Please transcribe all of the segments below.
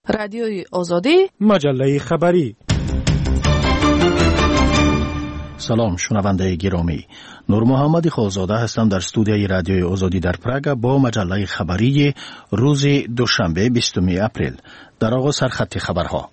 رادیوی آزادی، مجله خبری. سلام شنونده گرامی، نور محمد خالزاده هستم در استودیوی رادیوی آزادی در پراگ با مجله خبری روز دوشنبه 20 اپریل. در آغاز سرخط خبرها.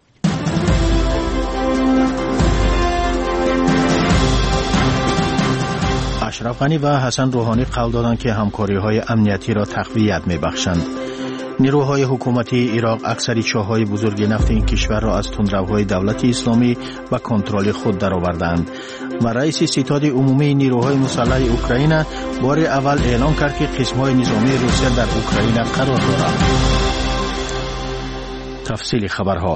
اشرف غنی و حسن روحانی قول دادند که همکاری‌های امنیتی را تقویت می‌بخشند. نیروهای حکومتی عراق اکثر چاه‌های بزرگ نفت این کشور را از تندروهای دولت اسلامی و کنترل خود درآوردند و رئیس ستاد عمومی نیروهای مسلح اوکراین بار اول اعلام کرد که قسم‌های نظامی روسیه در اوکراین قرار دارند. تفصیل خبرها.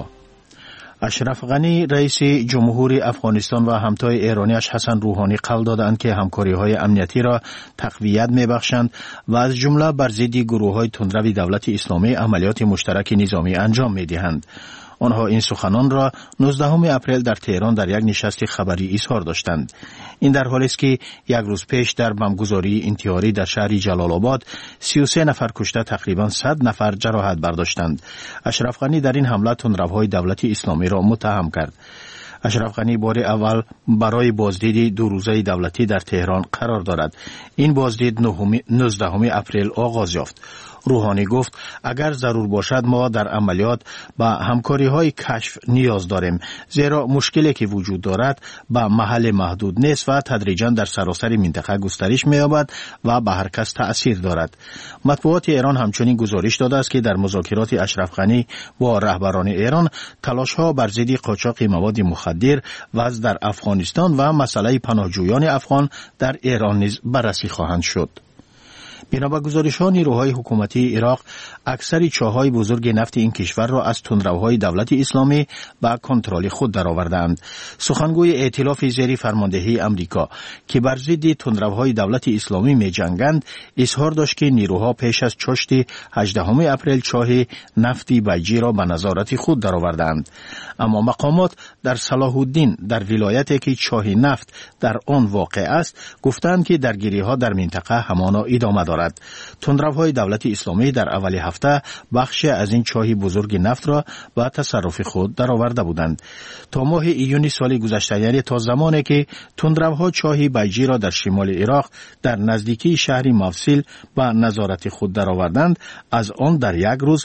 اشرف غنی رئیس جمهوری افغانستان و همتای ایرانیش حسن روحانی قول دادند که همکاری‌های امنیتی را تقویت می‌بخشند و از جمله بر ضد گروه‌های تندرو دولت اسلامی عملیات مشترک نظامی انجام می‌دهند. آنها این سخنان را 19 اپریل در تهران در یک نشست خبری اظهار داشتند. این در حالی است که یک روز پیش در بمبگذاری انتحاری در شهر جلال آباد 33 نفر کشته تقریباً 100 نفر جراحت برداشتند. اشرف غنی در این حمله تندروهای دولت اسلامی را متهم کرد. اشرف غنی بار اول برای بازدید 2 روزه دولتی در تهران قرار دارد. این بازدید 19 اپریل آغاز یافت. روحانی گفت اگر ضرور باشد ما در عملیات با همکاری‌های کشف نیاز داریم، زیرا مشکلی که وجود دارد به محل محدود نیست و تدریجاً در سراسر منطقه گسترش می‌یابد و به هر کس تأثیر دارد. مطبوعات ایران همچنین گزارش داده است که در مذاکرات اشرف غنی با رهبران ایران تلاش‌ها بر ضد قاچاق مواد مخدر، وضع در افغانستان و مسئله پناهجویان افغان در ایران نیز بررسی خواهند شد. بنابر گزارش‌ها نیروهای حکومتی عراق اکثر چاه‌های بزرگ نفت این کشور را از تندروهای دولت اسلامی به کنترل خود درآوردند. سخنگوی ائتلاف زیر فرماندهی آمریکا که بر ضد تندروهای دولت اسلامی می‌جنگند اظهار داشت که نیروها پیش از چاشت 18 اپریل چاه نفتی بیجی را به نظارت خود درآوردند. اما مقامات در صلاح الدین در ولایتی که چاه نفت در آن واقع است گفتند که درگیری‌ها در منطقه همانا ادامه دارد. تندروهای دولت اسلامی در اول هفته بخشی از این چاه بزرگ نفت را به تصرف خود درآورده بودند. تا ماه ایون سال گذشته، یعنی تا زمانی که تندروها چاه بیجی را در شمال عراق در نزدیکی شهر موصل به نظارت خود درآوردند، از آن در یک روز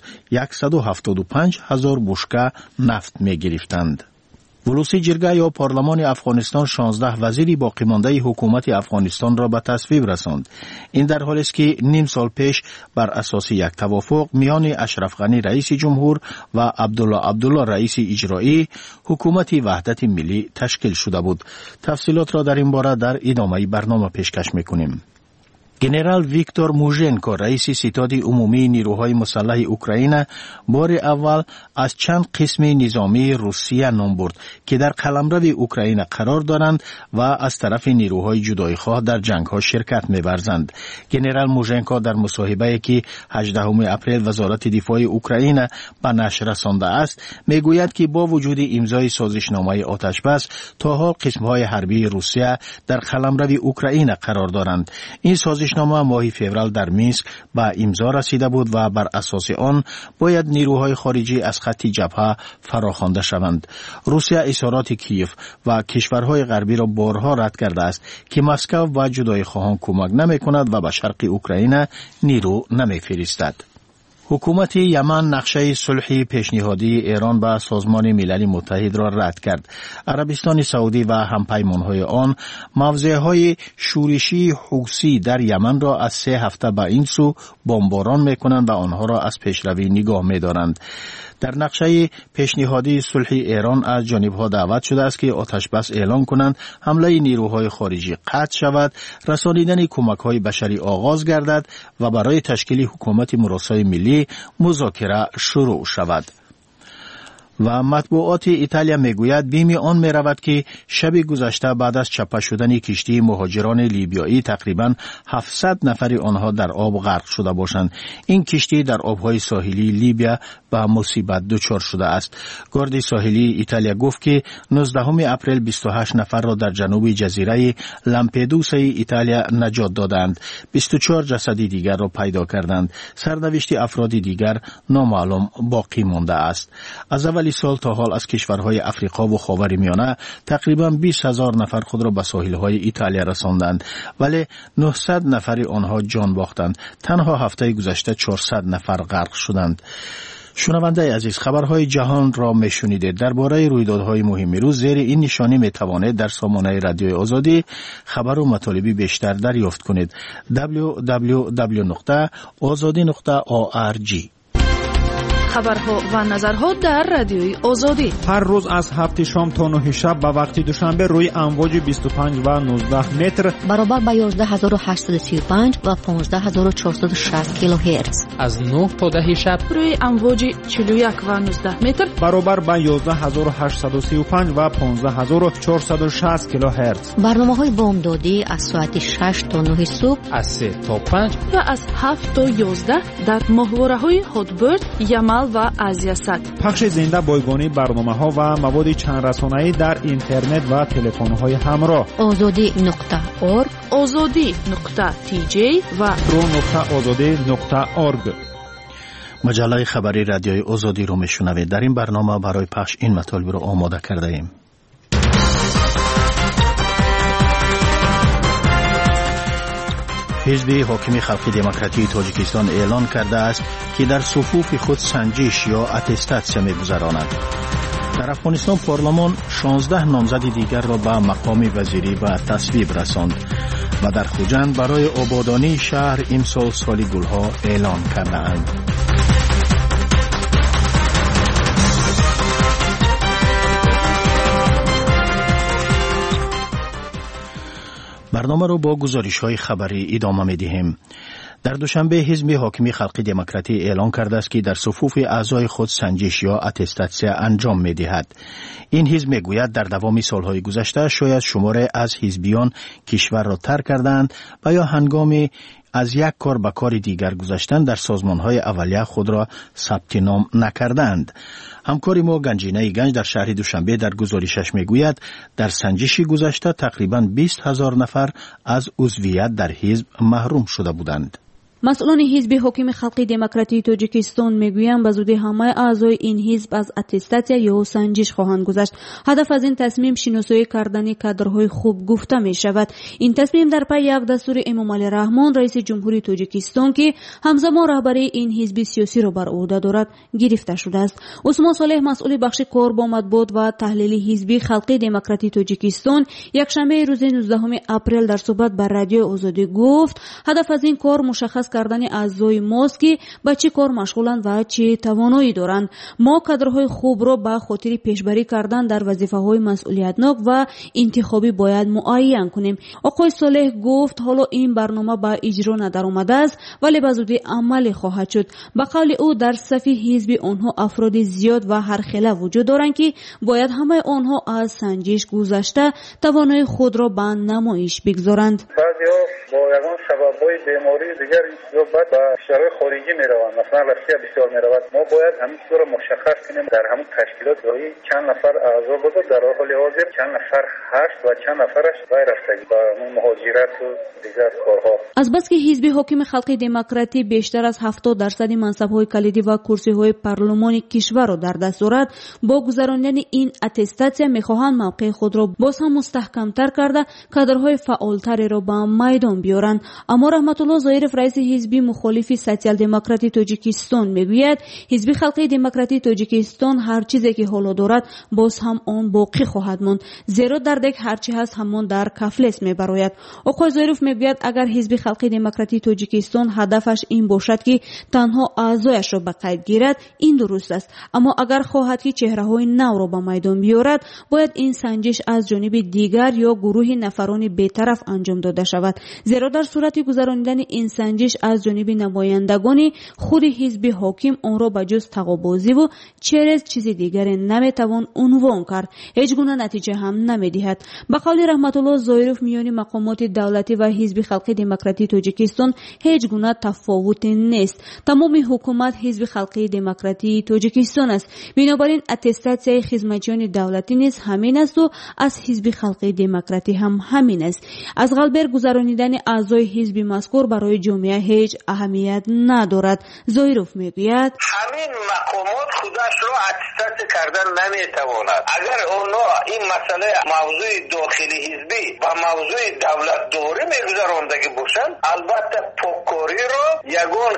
175,000 بشکه نفت می گرفتند. ولوسی جرگه یا پارلمان افغانستان 16 وزیری باقی مانده حکومت افغانستان را به تصویب رساند. این در حالی است که نیم سال پیش بر اساس یک توافق میان اشرف غنی رئیس جمهور و عبدالله رئیس اجرایی حکومت وحدت ملی تشکیل شده بود. تفصیلات را در این باره در ادامه برنامه پیشکش میکنیم. گنرال ویکتور موژنکو رئیس ستاد عمومی نیروهای مسلح اوکراین بار اول از چند قسم نظامی روسیه نام برد که در قلمرو اوکراین قرار دارند و از طرف نیروهای جدایی‌خواه در جنگ‌ها شرکت می‌ورزند. گنرال موژنکو در مصاحبه‌ای که 18 اپریل وزارت دفاع اوکراین به نشر رسانده است میگوید که با وجود امضای سازشنامه آتش‌بس تا حال قسم‌های حربی روسیه در قلمرو اوکراین قرار دارند. این سازشنامه ماه فوریه در مینسک به امضا رسیده بود و بر اساس آن باید نیروهای خارجی از خط جبهه فراخوانده شوند. روسیه اظهارات کیف و کشورهای غربی را بارها رد کرده است که مسکو و جدایی‌خواهان کمک نمی‌کند و به شرق اوکراین نیرو نمی‌فرستد. حکومت یمن نقشه صلحی پیشنهادی ایران به سازمان ملل متحد را رد کرد. عربستان سعودی و همپیمانهای آن موضعهای شورشی حوثی در یمن را از 3 هفته به این سو بمباران می‌کنند و آنها را از پیشروی نگاه می‌دارند. در نقشه پیشنهادی صلح ایران از جانب‌ها دعوت شده است که آتش‌بس اعلان کنند، حمله نیروهای خارجی قطع شود، رسانیدن کمک‌های بشری آغاز گردد و برای تشکیل حکومت مراسای ملی مذاکره شروع شود. و مطبوعات ایتالیا میگوید بیم آن میرود که شب گذشته بعد از چپه شدن کشتی مهاجران لیبیایی تقریبا 700 نفر آنها در آب غرق شده باشند. این کشتی در آبهای ساحلی لیبیا به مصیبت دچار شده است. گارد ساحلی ایتالیا گفت که 19 اپریل 28 نفر را در جنوب جزیره لامپدوسا ایتالیا نجات دادند. 24 جسد دیگر را پیدا کردند. سرنوشت افراد دیگر نامعلوم باقی مانده است. از اول سال تا حال از کشورهای افریقا و خاورمیانه تقریبا 20,000 نفر خود را به ساحل‌های ایتالیا رساندند، ولی 900 نفر آنها جان باختند. تنها هفته گذشته 400 نفر غرق شدند. شنونده عزیز، خبرهای جهان را میشنیدید. درباره رویدادهای مهم روز زیر این نشانی میتوانید در سامانه رادیوی آزادی خبر و مطالبی بیشتر دریافت کنید. www.azadi.org. خبرها و نظرها در رادیوی آزادی هر روز از 7 شام تا 9 شب به وقت دوشنبه روی امواج 25 و 19 متر برابر با 11835 و 15460 کیلوهرتز. از 9 تا 10 شب روی امواج 41 و 19 متر برابر با 11835 و 15460 کیلوهرتز. برنامه‌های بامدادی از ساعت 6 تا 9 صبح، از 3 تا 5 و از 7 تا 11 در ماهواره‌های هاتبرد، یمل و آزیاسد. پخش زنده بایگانی برنامه‌ها و مواد چند رسانه‌ای در اینترنت و تلفن‌های همراه. azadi.org، azadi.tj و pro.azadi.org. مجله خبری رادیوی آزادی رو میشنوید. در این برنامه برای پخش این مطالب رو آماده کرده ایم. حزب حاکم خلق دموکراتی تاجیکستان اعلان کرده است که در صفوف خود سنجش یا اتستاسیا می‌گذراند. در افغانستان پارلمان 16 نامزد دیگر را به مقام وزیری و تصویب رساند و در خوجند برای آبادانی شهر امسال سال گلها اعلان کردند. برنامه رو با گزارش‌های خبری ادامه می‌دهیم. در دوشنبه حزب حاکم خلق دموکراتی اعلان کرده است که در صفوف اعضای خود سنجش یا اتستاسیا انجام می‌دهد. این حزب می‌گوید در دوام سال‌های گذشته شاید شماری از حزبیان کشور را ترک کردند و یا هنگام از یک کار به کار دیگر گذاشتن در سازمان‌های اولیه خود را ثبت نام نکردند. همکاری ما گنجینه گنج در شهر دوشنبه در گزارشش میگوید در سنجش گذشته تقریباً 20,000 نفر از عضویت در حزب محروم شده بودند. مسئولان حزب حاکم خلق دموکراتی تاجیکستان میگویند به زودی همه اعضای این حزب از اتستاسیا یا سنجش خواهند گذشت. هدف از این تصمیم شناسایی کردن کادرهای خوب گفته می شود. این تصمیم در پی یک دستور امام علی رحمان رئیس جمهوری تاجیکستان که همزمان رهبری این حزب سیاسی را بر عهده دارد گرفته شده است. عثمان صالح مسئول بخش کار با مطبوعات و تحلیلی حزب خلق دموکراتی تاجیکستان یکشنبه روز 19 اپریل در صحبت با رادیو آزادی گفت هدف از این کار مشخص کردن اعضای ماست که به چه کار مشغولند و چه توانایی دارند. ما کادرهای خوب را به خاطر پیشبری کردن در وظیفه‌های مسئولیتناک و انتخابی باید معین کنیم. آقای صالح گفت حالا این برنامه به اجرا ندرآمده است ولی به زودی عمل خواهد شد. به قول او در صف حزب آنها افراد زیاد و هرخیله وجود دارند که باید همه آنها از سنجش گذشته توانایی خود را به نمایش بگذارند. با یگان سبب‌های بیماری دیگر یا بعد به کشورهای خارجی میروند، مثلا روسیه بسیار میرود. ما باید همین چیز را مشخص کنیم در همون تشکیلات دایی چند نفر اعضا بود در حال حاضر چند نفر هست و چند نفرش باید رفتگی با مهاجرت و دیگر کارها. از بس که حزب حاکم خلق دموکراتی بیشتر از 70% منصب‌های کلیدی و کرسی‌های پارلمانی کشور را در دست دارد، با گذراندن این اتستاسیا می‌خواهند موقع خود را باز هم مستحکم‌تر کرده کادرهای فعال‌تری را به میدان بیارند. اما رحمت الله ظاهرف رئیس حزب مخالف سوسیال دموکراتی تاجیکستان میگوید حزب خلق دموکراتی تاجیکستان هر چیزی که حالا دارد باز هم آن باقی خواهد ماند، زیرا در دک هر چی هست همان در کفلس میبراید. آقای ظاهرف میگوید اگر حزب خلق دموکراتی تاجیکستان هدفش این باشد که تنها اعضایش را به قید گیرد این درست است، اما اگر خواهد که چهره‌های نو را به میدان بیارد باید این سنجش از جانب دیگر یا گروه نفران بی‌طرف انجام داده شود، زیرا در صورت گذرانیدن این سنجش از جانب نمایندگان خود حزب حاکم آن را به جز تقابازی و چرز چیز دیگری نمیتوان عنوان کرد، هیچ گونه نتیجه هم نمیدهد. به قول رحمت الله زایروف میان مقامات دولتی و حزب خلق دموکراتی تاجیکستان هیچ گونه تفاوت نیست. تمام حکومت حزب خلق دموکراتی تاجیکستان است. بنابراین اتستاسیای خدمتیان دولتی نیز همین است و از حزب خلق دموکراتی هم همین است. از قلبر گذرانیدن اعضای حزب مذکور برای جامعه هیچ اهمیت ندارد. زایروف میگوید همین مقامات خودش را اتستاسی کردن نمیتواند. اگر اونا این مسئله موضوع داخلی حزبی و موضوع دولت داری میگذراندگی باشند، البته پاککاری را یگان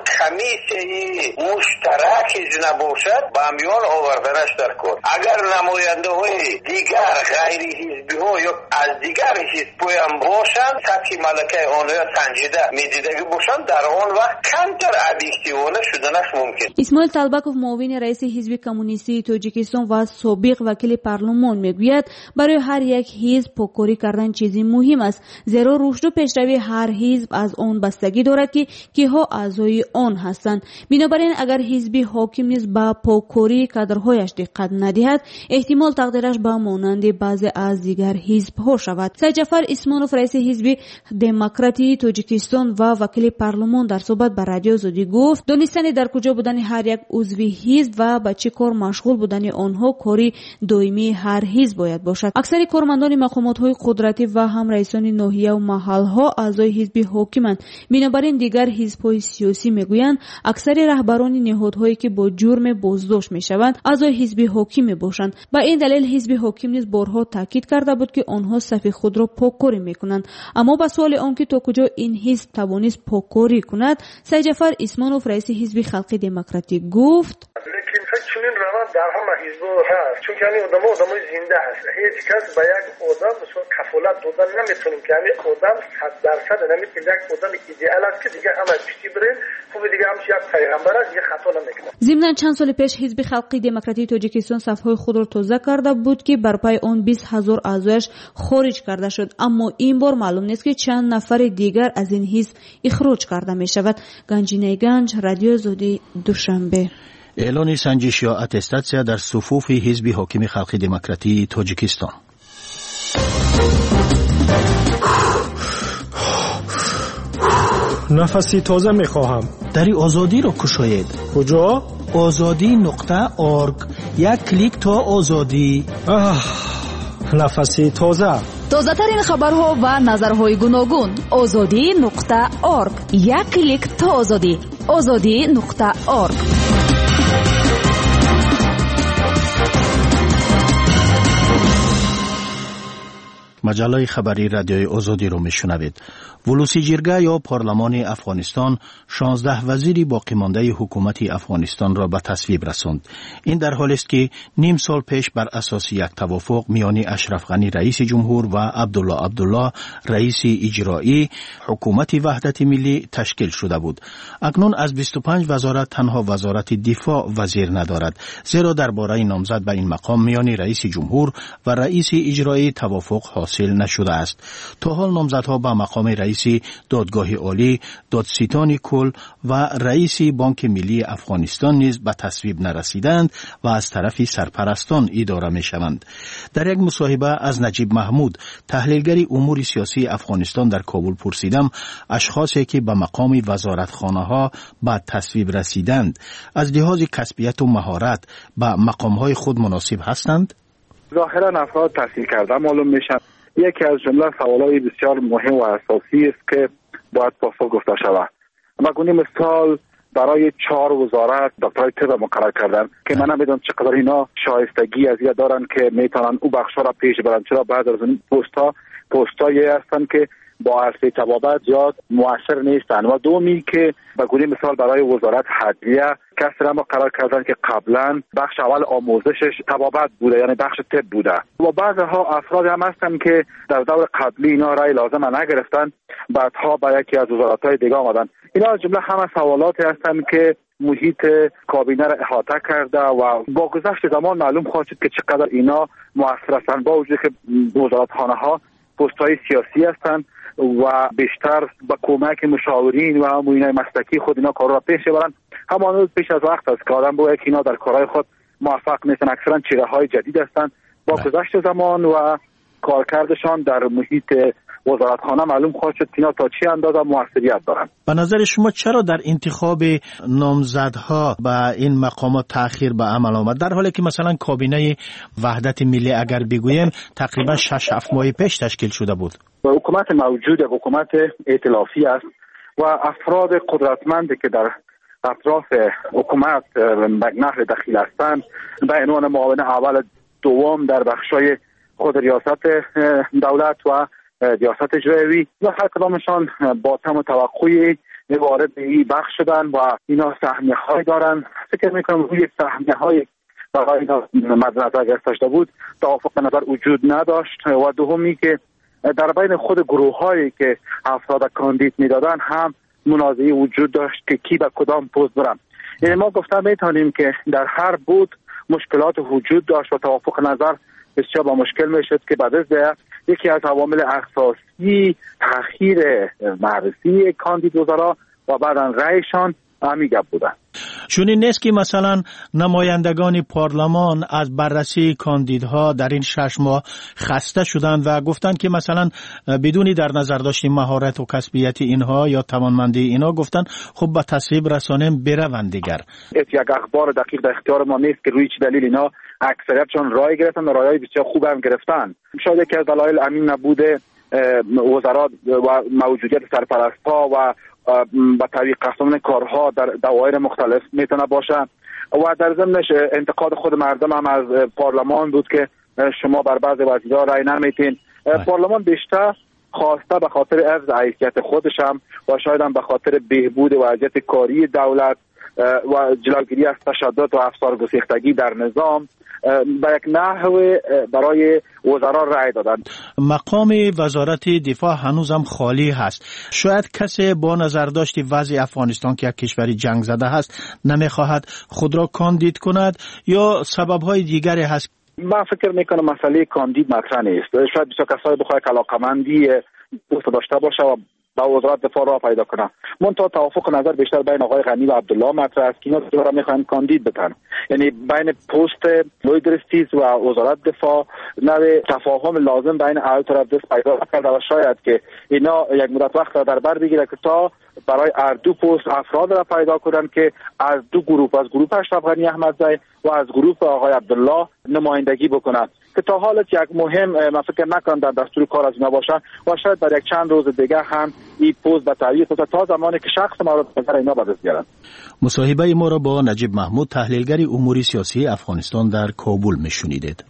کمیسیه مشترک نباشد به میان آوردنش در کار. اگر نماینده های دیگر غیر حزبی ها یا از دیگر حزب هم باشند، سطح ملکه آنها سنجیده میدیدگی باشند، در آن وقت کمتر ابیکتیوانه شدنش ممکن. اسماعیل طلبکوف معاون رئیس حزب کمونیستی تاجیکستان و سابق وکیل پارلمان میگوید برای هر یک حزب پاککاری کردن چیزی مهم است، زیرا رشد و پیشروی هر حزب از آن بستگی دارد که کیها اعضای آن هستند. بنابراین اگر حزب حاکم نیز به پاککاری کادرهایش دقت ندهد، احتمال تقدیرش به مانند بعضی از دیگر حزب ها شود. سید جعفر اسمانوف رئیس حزب دموکراتی تاجیکستان و وکیل پارلمان در صحبت با رادیو آزادی گفت دانستن در کجا بودن هر یک عضو حزب و به چه کار مشغول بودن آنها کاری دائمی هر حزب باید باشد. اکثر کارمندان مقامات‌های قدرتی و هم رئیسان ناحیه و محل‌ها اعضای حزب حاکمند. بنابراین دیگر حزب‌های سیاسی میگویند اکثر رهبران نهادهایی که با جرم بازداشت میشوند اعضای حزب حاکم میباشند. با این دلیل حزب حاکم نیز بارها تاکید کرده بود که آنها صف خود را پاککاری میکنند. اما به سوال آنکه تا کجا این حزب توانست پاککاری کند، سید جعفر اسمانوف رئیس حزب خلق دموکراتی گفت لیکن چنین روند در همه حزب‌ها هست، چون که این آدمای زنده هست. هیچ کس به یک آدم کفالت دادن نمیتونیم که همین آدم 100% نمیتونیم یک آدم ایدئال است که دیگه همه پیشی بریم، خب دیگه همش یک پیغمبر است، دیگه خطا نمیکنه. ضمناً چند سال پیش حزب خلق دموکراتی تاجیکستان صفهای خود را تازه کرده بود که بر پای آن 20,000 اعضایش خارج کرده شد، اما این بار معلوم نیست که چند نفر دیگر از این حزب اخراج کرده می شود. گنجینه گنج، رادیو آزادی، دوشنبه. اعلان سنجش یا اتستاسیا در صفوف حزب حاکم خلق دموکراتی تاجیکستان. نفسی تازه میخواهم. دری آزادی را کشاید. کجا؟ azadi.org. یک کلیک تا آزادی. نفسی تازه. تازه ترین خبرها و نظرهای گوناگون. azadi.org. یک کلیک تا آزادی. azadi.org. مجله خبری رادیوی آزادی رو میشنوید. ولوسی جرگه یا پارلمان افغانستان 16 وزیری باقی مانده حکومت افغانستان را به تصویب رساند. این در حالی است که نیم سال پیش بر اساس یک توافق میان اشرف غنی رئیس جمهور و عبدالله رئیس اجرایی حکومت وحدت ملی تشکیل شده بود. اکنون از 25 وزارت تنها وزارت دفاع وزیر ندارد، زیرا درباره نامزد به این مقام میان رئیس جمهور و رئیس اجرایی توافق حاصل نشده است. تا حال نامزدها به مقام رئیس دادگاه عالی، دادستان کل و رئیس بانک ملی افغانستان نیز به تصویب نرسیدند و از طرف سرپرستان اداره می شوند. در یک مصاحبه از نجیب محمود، تحلیلگر امور سیاسی افغانستان در کابل پرسیدم اشخاصی که به مقام وزارتخانه ها به تصویب رسیدند از لحاظ کسبیت و مهارت به مقام های خود مناسب هستند؟ ظاهرا افراد تحصیل کرده معلوم میشن. یکی از جمله سوالای بسیار مهم و اساسی است که باید پاسخ گفته شود. مگونی مثال برای 4 وزارت دکترای طب مقرر کردن که من نمیدونم چقدر اینا شایستگی از یاد دارن که میتونن او بخشا را پیش برن، چرا بعد از این پستایی هستن که با عرصه طبابت زیاد مؤثر نیستن. و دومی که به گونه مثال برای وزارت عدلیه کسی را مقرر کردن که قبلا بخش اول آموزشش طبابت بوده، یعنی بخش طب بوده. و بعضها افراد هم هستن که در دور قبلی اینا رای لازم نگرفتن، بعدها با یکی از وزارت‌های دیگه آمدن. اینا از جمله همه سوالاتی هستن که محیط کابینه را احاطه کرده و با گذشت زمان معلوم خواهد شد که چقدر اینا مؤثر هستند، با وجودی که وزارتخانه ها پست‌های سیاسی هستند و بیشتر با کمک مشاورین و معاینای مسلکی خود اینا کار را پیش ببرن. همان پیش از وقت است که آدم باید که اینا در کارهای خود موفق نیستن. اکثرا چهره‌های جدید هستند. با گذشت زمان و کارکردشان در محیط وزارتخانه معلوم خواهد شد که اینا تا چه اندازه موثریت دارند. به نظر شما چرا در انتخاب نامزدها به این مقامات تأخیر به عمل آمد، در حالی که مثلا کابینه وحدت ملی اگر بگوییم تقریبا 6-7 ماه پیش تشکیل شده بود؟ حکومت موجود یک حکومت ائتلافی است و افراد قدرتمندی که در اطراف حکومت به نحو دخیل هستند به عنوان معاون اول دوم در بخشای خود ریاست دولت و ریاست اجرایی و هر کدامشان با تم توقعی وارد این بخش شدن و اینا سهمیه های دارن. فکر میکنم روی سهمیه های برای اینا مد نظر گرفته بود توافق نظر وجود نداشت و دومی که در بین خود گروه هایی که افراد کاندید میدادن هم منازعه وجود داشت که کی به کدام پست برن. یعنی ما گفتم میتونیم که در هر بود مشکلات وجود داشت و توافق نظر بسیار با مشکل میشد که بعد از یکی از عوامل اساسی تأخیر معرفی کاندید وزرا و بعداً رأیشان همین گپ بودن. چون نیست که مثلا نمایندگان پارلمان از بررسی کاندیدها در این 6 ماه خسته شدند و گفتند که مثلا بدونی در نظر داشتیم مهارت و کسبیت اینها یا توانمندی اینها، گفتند خب به تصویب رسانیم بروند دیگر. یک اخبار دقیق در اختیار ما نیست که روی چه دلیل اینا اکثریتشون رای گرفتن و رایای بسیار خوب هم گرفتن. شاید یکی از دلایل امین نبوده وزرات و موجودیت سرپرست‌ها و با طریق قسمت کارها در دوایر مختلف میتونه باشه و در ضمنش انتقاد خود مردم هم از پارلمان بود که شما بر بعض وزیرا رای نمیتین. پارلمان بیشتر خواسته به خاطر حفظ حیثیت خودش هم و شاید هم به خاطر بهبود وضعیت کاری دولت و جلوگیری از تشدد و افسار گسیختگی در نظام به یک نحو برای وزرا رای دادند. مقام وزارت دفاع هنوزم خالی هست. شاید کسی با نظر داشتی وضع افغانستان که یک کشور جنگ زده هست نمیخواهد خود را کاندید کند یا سبب‌های دیگری هست؟ من فکر میکنم مسئله کاندید مطرح نیست. شاید بسیار کسایی بخواد علاقمندی پست داشته باشه و با وزارت دفاع را پیدا کنه. منتها توافق نظر بیشتر بین آقای غنی و عبدالله مطرح است که اینا دوباره میخوان کاندید بتن. یعنی بین پست لویدرستیز و وزارت دفاع نوع تفاهم لازم بین هر طرف دست پیدا کرده و شاید که اینا یک مدت وقت را در بر بگیره که تا برای هر دو پست افراد را پیدا کنن که از دو گروه، از گروه اشرف غنی احمدزی و از گروه آقای عبدالله نمایندگی بکنن که تا حالت یک مهم من فکر نکنم در دستور کار از اینا باشن و شاید در یک چند روز دیگه هم این پست به تعویق تا زمانی که شخص مورد نظر اینا به دست بیارن. مصاحبه ما را با نجیب محمود تحلیلگر امور سیاسی افغانستان در کابل میشنیدید.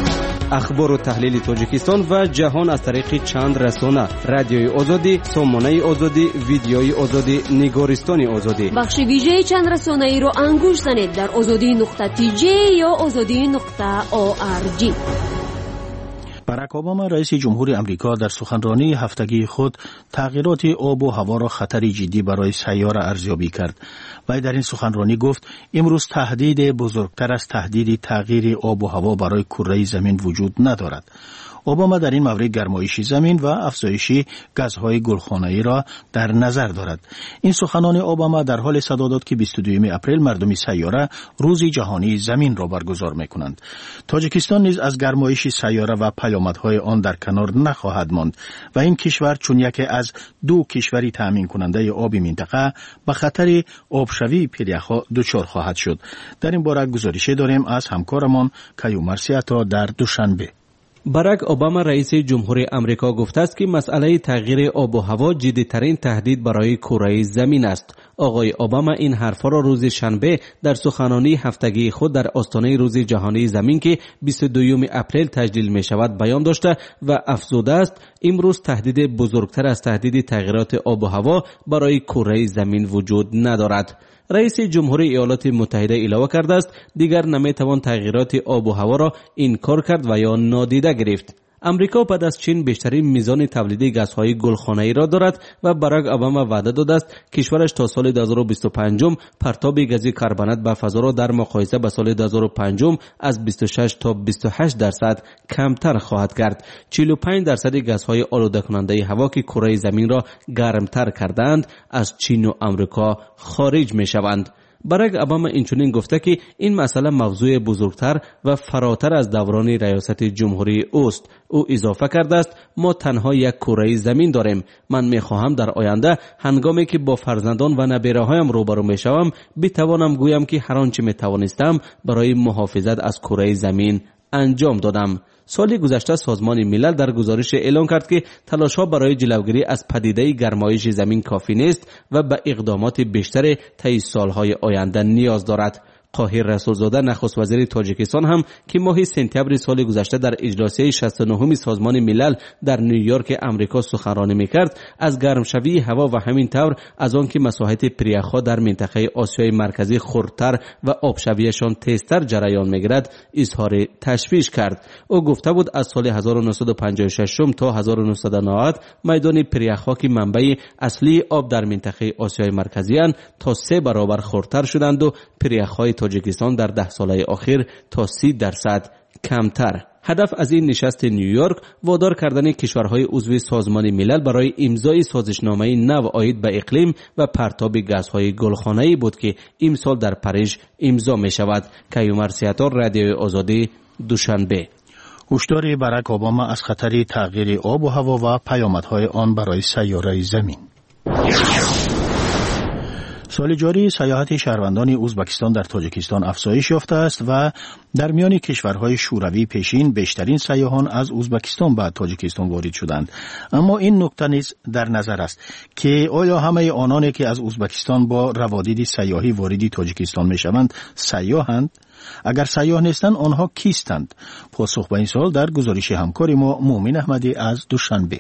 اخبار و تحلیل تاجیکستان و جهان از طریق چند رسانه: رادیوی آزادی، سامانه آزادی، ویدیوی آزادی، نگارستان آزادی. بخش ویژه چند رسانه ای را انگوش زنید در azadi.tj یا azadi.org. باراک اوباما رئیس جمهور امریکا در سخنرانی هفتگی خود تغییرات آب و هوا را خطری جدی برای سیاره ارزیابی کرد. و در این سخنرانی گفت امروز تهدید بزرگتر از تهدید تغییر آب و هوا برای کره زمین وجود ندارد. اوباما در این مورد گرمایش زمین و افزایش گازهای گلخانه‌ای را در نظر دارد. این سخنان اوباما در حال صدا داد که 22 اپریل مردم سیاره روز جهانی زمین را برگزار می‌کنند. تاجیکستان نیز از گرمایش سیاره و پیامدهای آن در کنار نخواهد ماند و این کشور چون یکی از دو کشوری تامین کننده آب منطقه به خطر آبشوی پیریخا دچار خواهد شد. در این باره گزارشی داریم از همکارمان کیومر سیاتا در دوشنبه. باراک اوباما رئیس جمهور امریکا گفته است که مسئله تغییر آب و هوا جدی‌ترین تهدید برای کره زمین است. آقای اوباما این حرفا را روز شنبه در سخنرانی هفتگی خود در آستانه روز جهانی زمین که 22 اپریل تجلیل می شود بیان داشته و افزوده است امروز تهدید بزرگتر از تهدید تغییرات آب و هوا برای کره زمین وجود ندارد. رئیس جمهور ایالات متحده اعلام کرده است دیگر نمیتوان تغییرات آب و هوا را انکار کرد و یا نادیده گرفت. امریکا بعد از چین بیشترین میزان تولید گازهای گلخانه‌ای را دارد و باراک اوباما وعده داده است کشورش تا سال 2025 پرتاب گازی کربنات به فضا را در مقایسه با سال 2005 از 26 تا 28% کمتر خواهد کرد. 45% گازهای آلوده کننده هوا که کره زمین را گرمتر کردند از چین و امریکا خارج می شوند. باراک اوباما اینچنین گفته که این مسئله موضوع بزرگتر و فراتر از دوران ریاست جمهوری اوست. او اضافه کرده است ما تنها یک کره زمین داریم. من میخواهم در آینده هنگامی که با فرزندان و نبیره‌هایم روبرو میشوم بتوانم گویم که هر آنچه میتوانستم برای محافظت از کره زمین انجام دادم. سال گذشته سازمان ملل در گزارش اعلام کرد که تلاش‌ها برای جلوگیری از پدیده گرمایش زمین کافی نیست و به اقدامات بیشتر طی سالهای آینده نیاز دارد. قاهر رسولزاده نخست وزیر تاجیکستان هم که ماه سپتامبر سال گذشته در اجلاس 69 سازمان ملل در نیویورک امریکا سخنرانی می‌کرد از گرمشوی هوا و همین طور از آنکه مساحت پریخ‌ها در منطقه آسیای مرکزی خردتر و آبشویشان تیزتر جریان می‌گیرد اظهار تشویش کرد. او گفته بود از سال 1956 تا 1990 میدان پریخ‌ها که منبع اصلی آب در منطقه آسیای مرکزی اند تا 3 برابر خردتر شدند و پریخ‌های تاجیکستان در 10 ساله اخیر تا 30% کمتر. هدف از این نشست نیویورک وادار کردن کشورهای عضو سازمان ملل برای امضای سازشنامه نو عاید به اقلیم و پرتاب گازهای گلخانه‌ای بود که امسال در پاریس امضا می شود. کیومر سیاتور، رادیوی آزادی، دوشنبه. هشدار باراک اوباما از خطر تغییر آب و هوا و پیامدهای آن برای سیاره زمین. سال جاری سیاحت شهروندان ازبکستان در تاجیکستان افزایش یافته است و در میان کشورهای شوروی پیشین بیشترین سیاحان از ازبکستان به تاجیکستان وارد شدند. اما این نکته نیز در نظر است که آیا همه آنانی که از ازبکستان با روادید سیاحی وارد تاجیکستان میشوند سیاحند؟ اگر سیاح نیستند آنها کیستند؟ پاسخ به این سوال در گزارش همکار ما مومن احمدی از دوشنبه.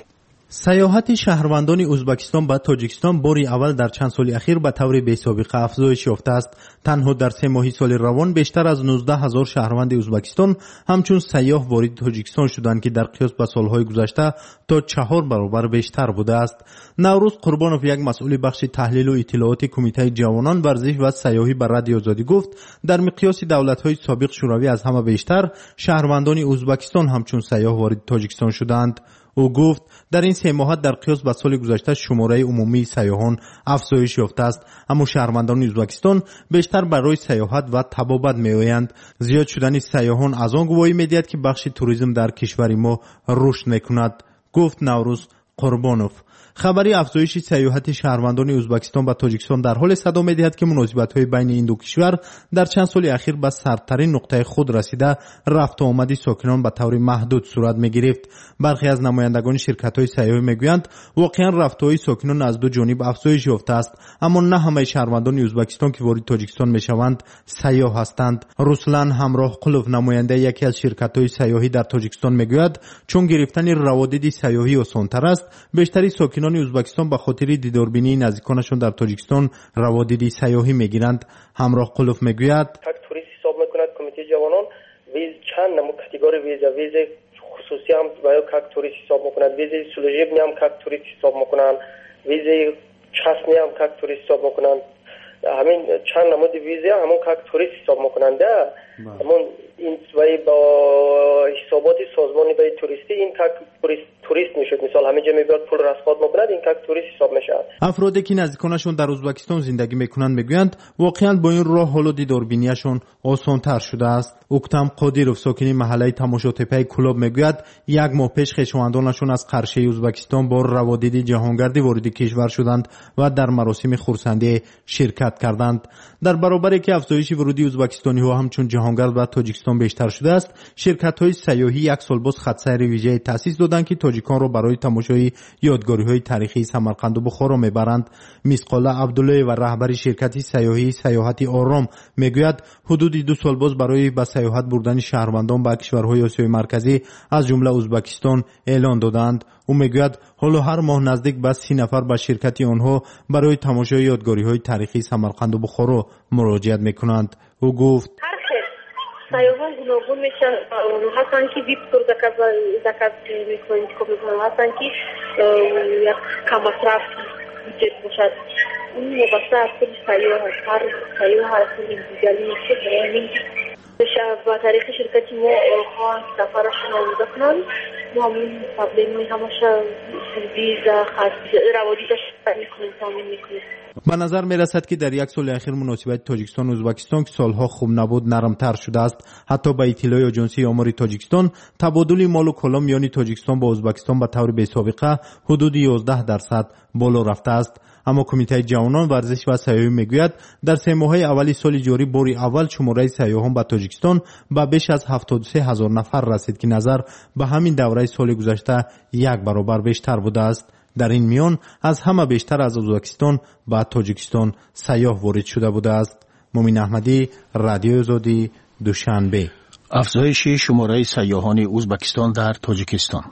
سیاحت شهروندان ازبکستان به تاجیکستان باری اول در چند سال اخیر به طور بی‌سابقه افزایش یافته است. تنها در 3 ماه سال روان بیشتر از 19,000 شهروند ازبکستان همچون سیاح وارد تاجیکستان شدند که در قیاس با سالهای گذشته تا 4 برابر بیشتر بوده است. نوروز قربانوف، یک مسئول بخش تحلیل و اطلاعات کمیته جوانان ورزش و سیاحی به رادیو آزادی گفت در مقیاس دولت‌های سابق شوروی از همه بیشتر شهروندان ازبکستان همچون سیاح وارد تاجیکستان شدند. او گفت در این 3 ماه در قیاس با سال گذشته شماره عمومی سیاحان افزایش یافته است، اما شهروندان ازبکستان بیشتر برای سیاحت و طبابت می‌آیند. زیاد شدن سیاحان از آن گواهی می‌دهد که بخش توریسم در کشور ما رشد می‌کند، گفت نوروز قربانوف. خبری افزایش سیاحت شهروندان ازبکستان به تاجیکستان در حال صدا می‌دهد که مناسبت‌های بین این دو کشور در چند سال اخیر به سرترین نقطه خود رسیده، رفت و آمد ساکنان به طور محدود صورت می‌گرفت. برخی از نمایندگان شرکت‌های سیاحی می‌گویند واقعاً رفت‌وهای ساکنان از دو جانب افزایش یافته است، اما نه همه شهروندان ازبکستان که وارد تاجیکستان می‌شوند سیاح هستند. رسلان همراه قلوف، نماینده یکی از شرکت‌های سیاحی در تاجیکستان می‌گوید چون گرفتن روادید سیاحی آسان‌تر است، بیشتری ساکنان ازبکستان به خاطر دیداربینی نزدیکانشون در تاجیکستان روادید سیاحی می‌گیرند. همراه قلوف می‌گوید توریست حساب می‌کند کمیته جوانان ویز چند نمو کاتگوری ویز خصوصی هم برای کاک توریست حساب می‌کند، ویز سولوژیبنی هم کاک توریست حساب می‌کنند، ویز چاسنی هم کاک توریست حساب می‌کنند. همین چند نمود ویزه همون کاک توریست حساب می‌کنند. همون این ولی با حسابات سازمانی برای توریستی این کاک توریست میشد. مثلا همه جا میاد پول رسپات میکنند، این کاک توریست حساب میشه. افرادی که نزدیکانشون در ازبکستان زندگی میکنند میگویند واقعا با این راه حال دیداربینیشون آسان‌تر شده است. اکتم قادیروف، ساکن محله تماشاتپه کلاب، میگوید 1 ماه پیش خویشاوندانشون از قرشه ازبکستان با روادید جهانگردی وارد کشور شدند و در مراسم خرسندی شرکت کردند. در برابر که افزایش ورودی ازبکستانی‌ها همچون جهانگرد و تاجیکستان بیشتر شده است، شرکت‌های سیاحی 1 سال باز خطسیر ویژه تأسیس دادند که تاجیکان را برای تماشای یادگاری‌های تاریخی سمرقند و بخارا میبرند. مسقاله عبدالله و رهبر شرکت سیاحی سیاحت آرام میگوید حدود 2 سال باز برای به سیاحت بردن شهروندان به کشورهای آسیای مرکزی از جمله ازبکستان اعلان دادند. او میگوید حالا هر ماه نزدیک به 30 نفر به شرکت آنها برای تماشای یادگاری‌های تاریخی سمرقند و بخارا مراجعت میکنند. او گفت سیاحان گوناگون میشه هستن که بیت پر زکات میکنند که هستن که یک کم مصرف بودجت باشد اون وابسته از خود سیاه هست هر سیاه هست دیگری میشه برای با تاریخ شرکتی ما خواهند سفرشون آموزه کنند ما همون پابلمی همشه ویزا روادی داشت میکنیم تامین میکنیم. به نظر می رسد که در یک سال اخیر مناسبت تاجیکستان و ازبکستان که سالها خوب نبود نرمتر شده است. حتی به اطلاع آژانسی آمار تاجیکستان تبادل مال و کالا میان تاجیکستان با ازبکستان به طور بی سابقه حدود 11% بالا رفته است. اما کمیته جوانان ورزش و سیاحی میگوید در 3 ماه اول سال جاری بار اول شماره سیاحان به تاجیکستان به بیش از 73,000 نفر رسید که نظر به همین دوره سال گذشته 1 برابر بیشتر بوده است. در این میان از همه بیشتر از ازبکستان به تاجیکستان سیاح وارد شده بوده است. مومن احمدی، رادیو آزادی، دوشنبه. افزایش شماره سیاحان ازبکستان در تاجیکستان.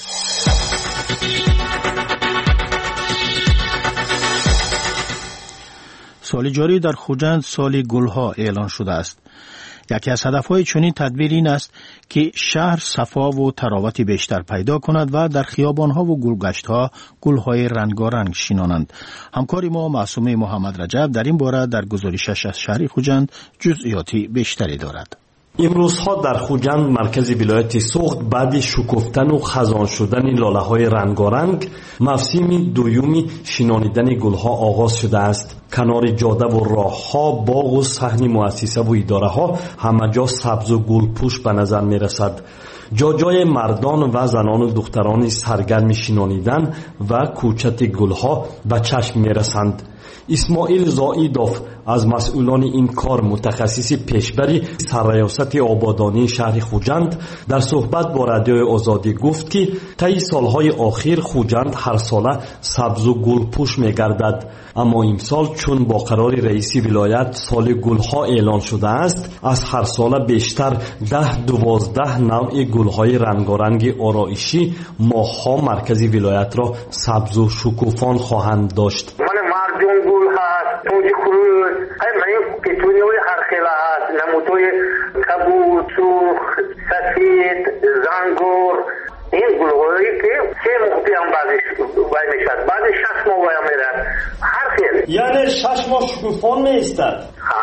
سال جاری در خوجند سال گلها اعلان شده است. یکی از هدفهای چنین تدبیر این است که شهر صفا و تراوت بیشتر پیدا کند و در خیابانها و گلگشتها گلهای رنگارنگ شینانند. همکار ما معصومه محمد رجب در این باره در گزارشش از شهر خوجند جزئیاتی بیشتری دارد. امروزها در خوجند مرکز ولایت سوخت بعد شکفتن و خزان شدن لاله‌های رنگارنگ موسم دوم شینانیدن گلها آغاز شده است. کنار جاده و راهها، باغ و صحن مؤسسه و اداره‌ها همه جا سبز و گلپوش به نظر می‌رسد. جای مردان و زنان و دختران سرگرم شینانیدن و کوچت گلها به چشم می‌رسند. اسماعیل زائیدوف از مسئولان این کار متخصص پیشبری سرریاست آبادانی شهر خوجند در صحبت با رادیو آزادی گفت که طی سالهای اخیر خوجند هر ساله سبز و گلپوش می‌گردد، اما امسال چون با قرار رئیس ولایت سال گلها اعلان شده است از هر ساله بیشتر 10-12 نوع گلهای رنگارنگ آرایشی ماه‌ها مرکز ولایت را سبز و شکوفان خواهند داشت. جنگل هست، توجی خروج، همین پیتونیوی هر خیلی هست، نموتوی کبود، سرخ، سفید، زنگور، این گلهایی که 3 مختی هم بعدش باید میشد، بعد 6 ماه باید میرد، هر خیلی. یعنی 6 ماه شکوفان میستد؟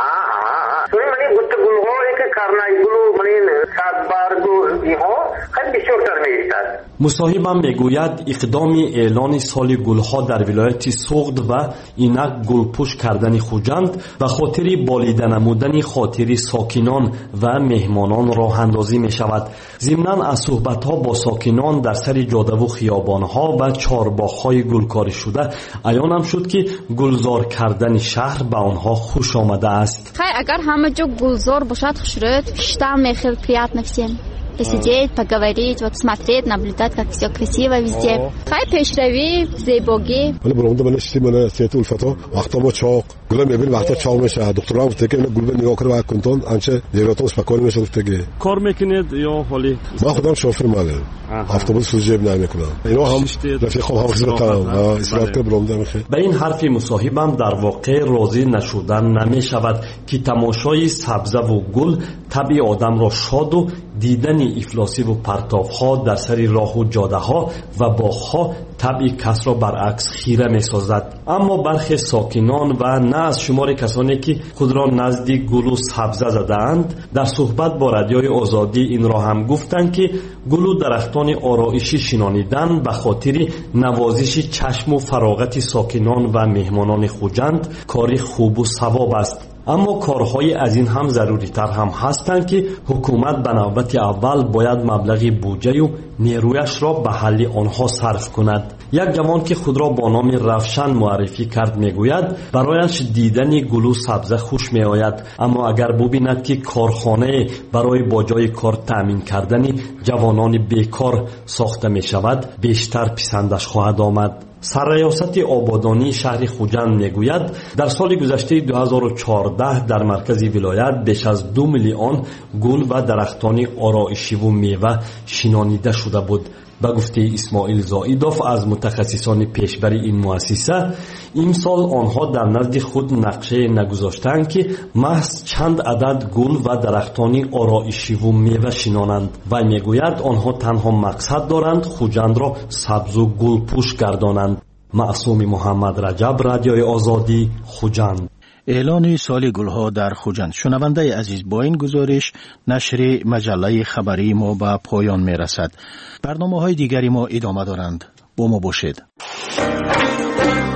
منی گوت گلهایی که کرنای گلو، منی سادبرگ و اینها خیلی بسیارتر میستد. مصاحبم میگوید اقدام اعلان سال گلها در ولایت سوخت و اینک گلپوش کردن خوجند و خاطر بالیده نمودن خاطر ساکنان و مهمانان راه اندازی می شود. ضمناً از صحبت ها با ساکنان در سر جاده و خیابان ها و چارباغ های گلکاری شده عیانم شد که گلزار کردن شهر به آنها خوش آمده است. اگر همه جا گلزار باشد خوشرد بیشتر میخیل приятно всем. Посидеть, поговорить, вот смотреть, наблюдать, как все красиво везде. Хай пешрави, зейбоги. ولی برامده من نشتی من سیت الفتا وقتا ما چاق گل میبینیم وقتا چاق میشه دکترها گفته که گل به نگاه کنه و کنتون انچه دیگراتون اسپکاری میشه گفته که کار میکنید یا حالی؟ من خودم شوفر مالم اتوبوس سوژه نمیکنم اینا هم رفیقام هم خدمتم اسرات که برامده میخه. به این حرفی مصاحبم در واقع راضی نشدن نمیشود که تماشای سبزه و گل طبع آدم را شاد و دیدن افلاسی و پرتاب‌ها در سر راه و جاده‌ها و باغ‌ها طبع کس را برعکس خیره می‌سازد. اما برخی ساکنان و نه از شمار کسانی که خود را نزد گل و سبزه زدند در صحبت با رادیوی آزادی این را هم گفتند که گل و درختان آرایشی شینانیدن به خاطر نوازش چشم و فراغت ساکنان و مهمانان خوجند کاری خوب و ثواب است. اما کارهای از این هم ضروری تر هم هستند که حکومت به نوبت اول باید مبلغ بودجه و نیرویش را به حل آنها صرف کند. یک جوان که خود را با نام رفشن معرفی کرد میگوید برایش دیدن گل و سبزه خوش می آید، اما اگر ببیند که کارخانه برای با جای کار تأمین کردن جوانان بیکار ساخته می شود بیشتر پسندش خواهد آمد. سرریاست آبادانی شهر خوجند میگوید در سال گذشته 2014 در مرکز ولایت بیش از 2 میلیون گل و درختان آرایشی و میوه شینانیده شده بود. به گفته اسماعیل زائیدوف از متخصصان پیشبری این مؤسسه، امسال آنها در نزد خود نقشه نگذاشتند که محض چند عدد گل و درختان آرایشی و میوه شنانند و میگوید آنها تنها مقصد دارند خوجند را سبز و گل پوش گردانند. معصوم محمد رجب، رادیوی آزادی، خوجند. اعلان سال گلها در خوجند. شنونده عزیز، با این گزارش نشر مجله خبری ما به پایان می رسد. برنامه های دیگری ما ادامه دارند. با ما باشید.